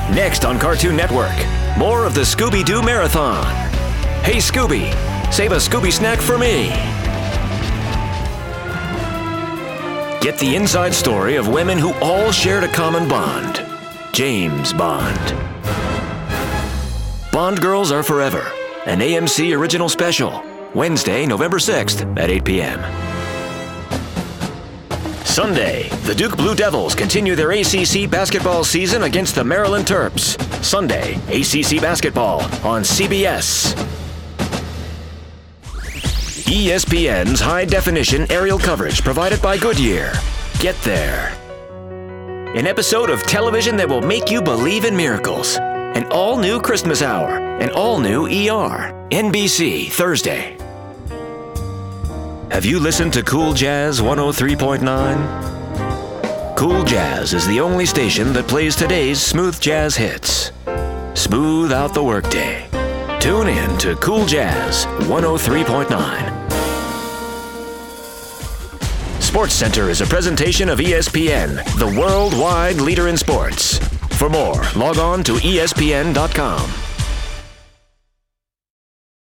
Next on Cartoon Network, more of the Scooby-Doo Marathon. Hey Scooby, save a Scooby snack for me. Get the inside story of women who all shared a common bond. James Bond. Bond Girls Are Forever, an AMC original special. Wednesday, November 6th at 8 p.m. Sunday, the Duke Blue Devils continue their ACC basketball season against the Maryland Terps. Sunday, ACC basketball on CBS. ESPN's high-definition aerial coverage provided by Goodyear. Get there. An episode of television that will make you believe in miracles. An all-new Christmas Hour. An all-new ER. NBC, Thursday. Have you listened to Cool Jazz 103.9? Cool Jazz is the only station that plays today's smooth jazz hits. Smooth out the workday. Tune in to Cool Jazz 103.9. SportsCenter is a presentation of ESPN, the worldwide leader in sports. For more, log on to ESPN.com.